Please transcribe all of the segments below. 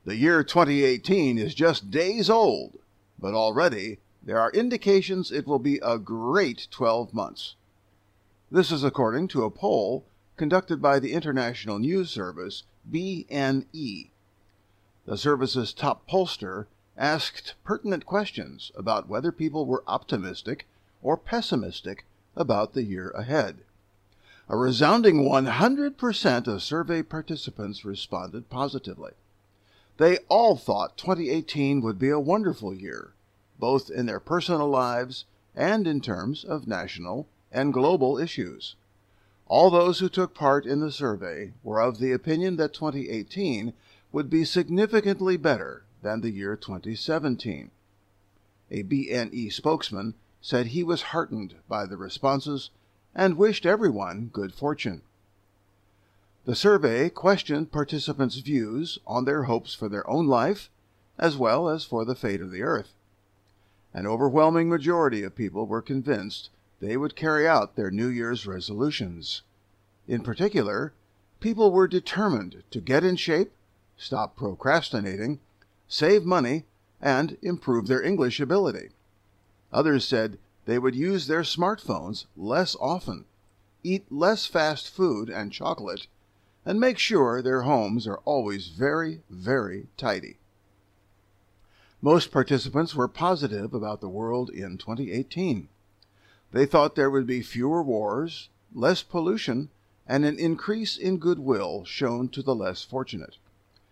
The year 2018 is just days old, but already there are indications it will be a great 12 months. This is according to a poll conducted by the international news service BNE. The service's top pollster asked pertinent questions about whether people were optimistic or pessimistic about the year ahead. A resounding 100% of survey participants responded positively. They all thought 2018 would be a wonderful year, both in their personal lives and in terms of national and global issues. All those who took part in the survey were of the opinion that 2018 would be significantly better than the year 2017. A BNE spokesman said he was heartened by the responses and wished everyone good fortune. The survey questioned participants' views on their hopes for their own life, as well as for the fate of the earth. An overwhelming majority of people were convinced they would carry out their New Year's resolutions. In particular, people were determined to get in shape, stop procrastinating, save money, and improve their English ability. Others said they would use their smartphones less often, eat less fast food and chocolate, and make sure their homes are always very, very tidy. Most participants were positive about the world in 2018. They thought there would be fewer wars, less pollution, and an increase in goodwill shown to the less fortunate.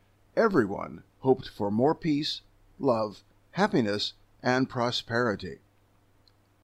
Everyone hoped for more peace, love, happiness, and prosperity.